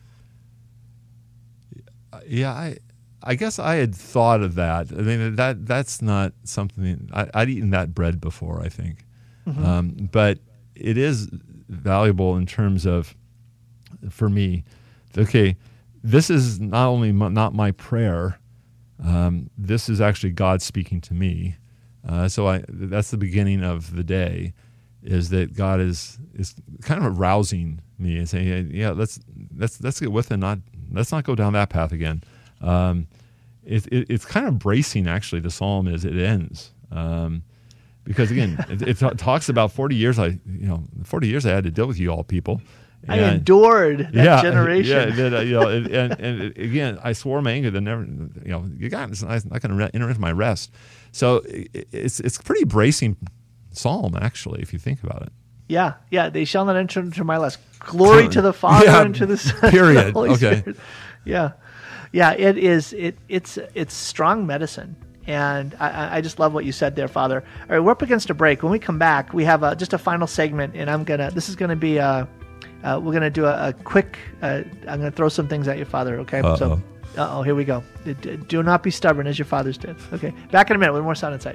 Yeah, I I guess I had thought of that. I mean, that that's not something, I, I'd eaten that bread before, I think. Mm-hmm. Um, but it is valuable in terms of, for me, okay, this is not only my, not my prayer, um, this is actually God speaking to me. Uh, so I that's the beginning of the day, is that God is is kind of arousing me and saying, hey, yeah, let's let's let's get with it, not let's not go down that path again. Um, it, it, it's kind of bracing, actually. The psalm as it ends, um, because again, it, it t- talks about forty years. I you know forty years I had to deal with you all people. And, I endured that yeah, generation. Yeah, that, uh, you know, and, and, and again, I swore my anger that never, you know, you got it's not going to enter into my rest. So it, it's it's a pretty bracing psalm, actually, if you think about it. Yeah, yeah. They shall not enter into my rest. Glory to the Father yeah, and to the Son. Period. And the Holy okay. Spirit. Yeah, yeah. It is. It it's it's strong medicine. And I, I just love what you said there, Father. All right, we're up against a break. When we come back, we have a, just a final segment, and I'm gonna. This is gonna be a. Uh, we're going to do a, a quick, uh, I'm going to throw some things at your Father, okay? Uh-oh. So, uh-oh, here we go. Do not be stubborn as your fathers did. Okay, back in a minute with more Sound Insight.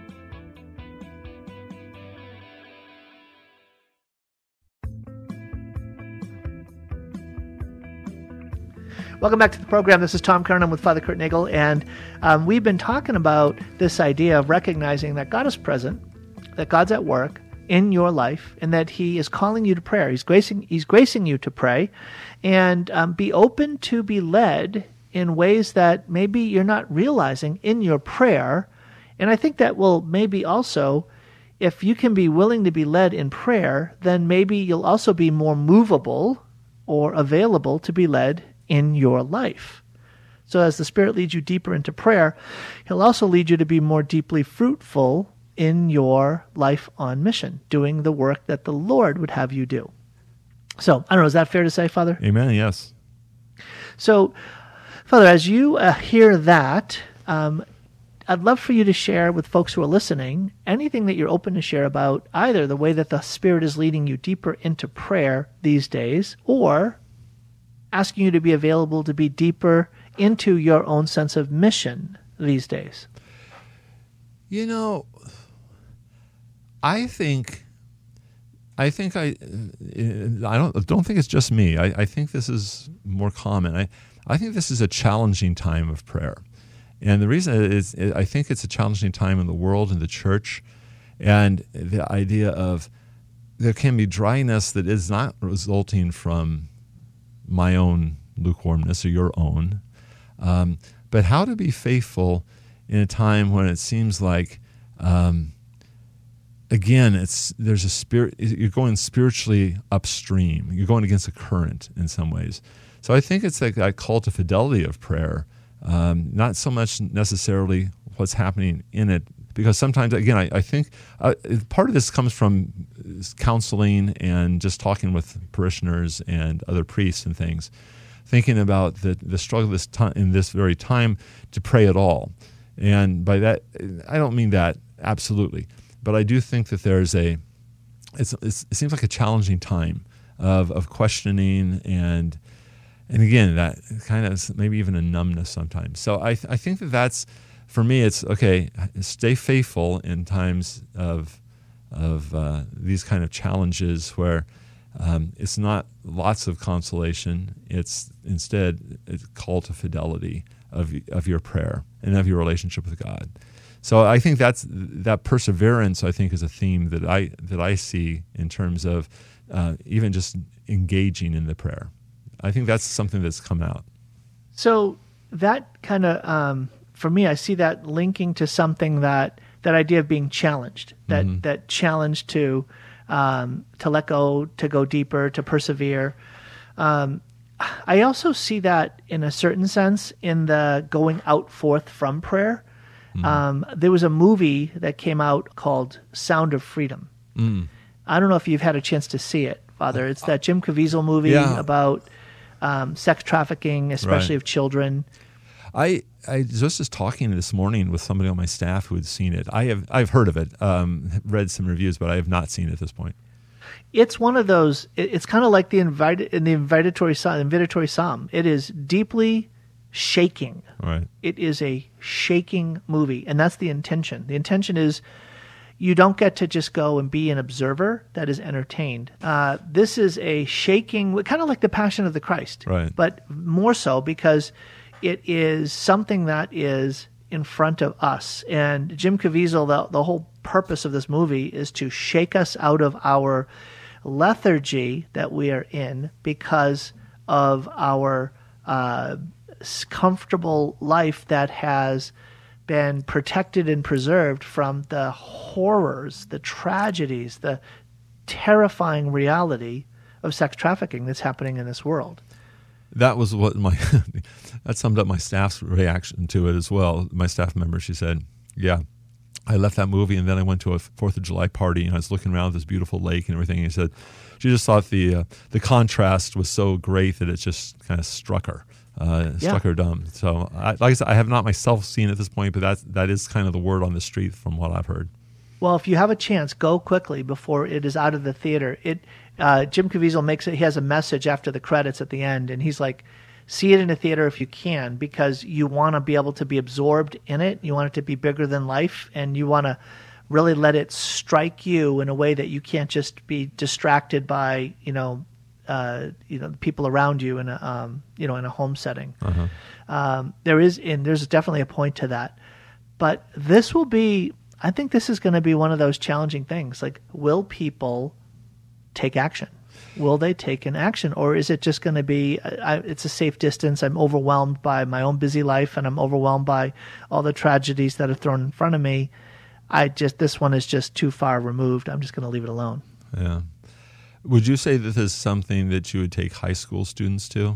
Welcome back to the program. This is Tom Curran with Father Kurt Nagel, and um, we've been talking about this idea of recognizing that God is present, that God's at work in your life, and that He is calling you to prayer. He's gracing, he's gracing you to pray, and um, be open to be led in ways that maybe you're not realizing in your prayer. And I think that will maybe also, if you can be willing to be led in prayer, then maybe you'll also be more movable or available to be led in your life. So as the Spirit leads you deeper into prayer, He'll also lead you to be more deeply fruitful in your life on mission, doing the work that the Lord would have you do. So, I don't know, is that fair to say, Father? Amen, yes. So, Father, as you uh, hear that, um, I'd love for you to share with folks who are listening anything that you're open to share about either the way that the Spirit is leading you deeper into prayer these days, or asking you to be available to be deeper into your own sense of mission these days. You know, I think I think I, I don't don't think it's just me. I, I think this is more common. I, I think this is a challenging time of prayer, and the reason is I think it's a challenging time in the world, in the church, and the idea of there can be dryness that is not resulting from my own lukewarmness or your own, um, but how to be faithful in a time when it seems like. Um, Again, it's there's a spirit. You're going spiritually upstream. You're going against a current in some ways. So I think it's like that call to fidelity of prayer, um, not so much necessarily what's happening in it, because sometimes, again, I, I think uh, part of this comes from counseling and just talking with parishioners and other priests and things, thinking about the the struggle this time, in this very time to pray at all. And by that, I don't mean that absolutely. But I do think that there's a, it's, it's, it seems like a challenging time of of questioning and, and again, that kind of maybe even a numbness sometimes. So I I think that that's, for me, it's, okay, stay faithful in times of of uh, these kind of challenges where um, it's not lots of consolation. It's instead a call to fidelity of of your prayer and of your relationship with God. So I think that's that perseverance. I think is a theme that I that I see in terms of uh, even just engaging in the prayer. I think that's something that's come out. So that kind of, um, for me, I see that linking to something that that idea of being challenged, that mm-hmm. that challenge to um, to let go, to go deeper, to persevere. Um, I also see that in a certain sense in the going out forth from prayer. Mm. Um, there was a movie that came out called Sound of Freedom. Mm. I don't know if you've had a chance to see it, Father. It's that Jim Caviezel movie yeah. about um, sex trafficking, especially right. of children. I I just was talking this morning with somebody on my staff who had seen it. I have I've heard of it, um, read some reviews, but I have not seen it at this point. It's one of those. It's kind of like the invite in the invitatory psalm. Invitatory psalm. It is deeply shaking. Right. It is a shaking movie, and that's the intention. The intention is you don't get to just go and be an observer that is entertained. Uh, this is a shaking, kind of like the Passion of the Christ, right. but more so because it is something that is in front of us. And Jim Caviezel, the, the whole purpose of this movie is to shake us out of our lethargy that we are in because of our uh, comfortable life that has been protected and preserved from the horrors, the tragedies, the terrifying reality of sex trafficking that's happening in this world. That was what my that summed up my staff's reaction to it as well. My staff member, she said, yeah, I left that movie and then I went to a Fourth of July party and I was looking around this beautiful lake and everything. And he said she just thought the uh, the contrast was so great that it just kind of struck her. Uh, yeah. Struck her dumb. So, I, like I said, I have not myself seen it at this point, but that that is kind of the word on the street from what I've heard. Well, if you have a chance, go quickly before it is out of the theater. It uh, Jim Caviezel makes it. He has a message after the credits at the end, and he's like, "See it in a theater if you can, because you want to be able to be absorbed in it. You want it to be bigger than life, and you want to really let it strike you in a way that you can't just be distracted by, you know." Uh, you know, the people around you in a, um, you know, in a home setting. Uh-huh. Um, there is, and there's definitely a point to that. But this will be, I think this is going to be one of those challenging things. Like, will people take action? Will they take an action? Or is it just going to be, I, it's a safe distance. I'm overwhelmed by my own busy life and I'm overwhelmed by all the tragedies that are thrown in front of me. I just, this one is just too far removed. I'm just going to leave it alone. Yeah. Would you say that this is something that you would take high school students to?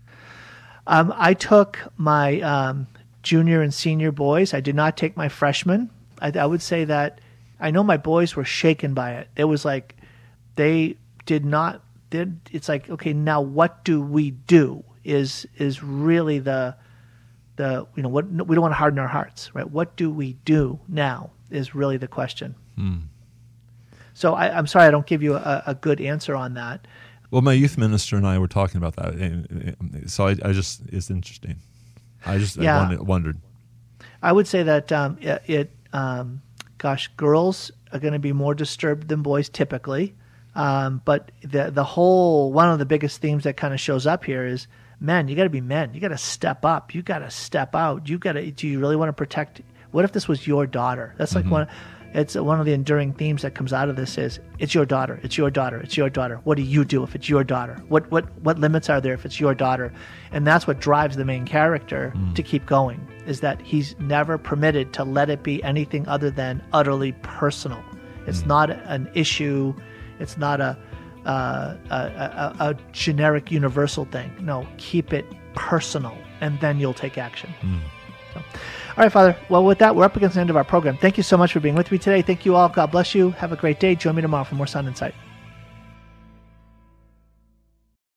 Um, I took my um, junior and senior boys. I did not take my freshmen. I, I would say that I know my boys were shaken by it. It was like they did not. Did, it's like, okay, now what do we do? Is is really the the you know what we don't want to harden our hearts, right? What do we do now? Is really the question. Hmm. So I, I'm sorry I don't give you a, a good answer on that. Well, my youth minister and I were talking about that, and so I, I just it's interesting. I just yeah. I wondered. I would say that um, it, it um, gosh, girls are going to be more disturbed than boys typically. Um, but the the whole, one of the biggest themes that kind of shows up here is, men, you got to be men. You got to step up. You got to step out. You got to, do you really want to protect? What if this was your daughter? That's like mm-hmm. one, it's one of the enduring themes that comes out of this is, it's your daughter. It's your daughter. It's your daughter. What do you do if it's your daughter? What, what, what limits are there if it's your daughter? And that's what drives the main character mm. to keep going, is that he's never permitted to let it be anything other than utterly personal. It's mm. not an issue. It's not a, uh, a, a, a generic universal thing. No, keep it personal, and then you'll take action. Mm. So, all right, Father. Well, with that, we're up against the end of our program. Thank you so much for being with me today. Thank you all. God bless you. Have a great day. Join me tomorrow for more Sound Insight.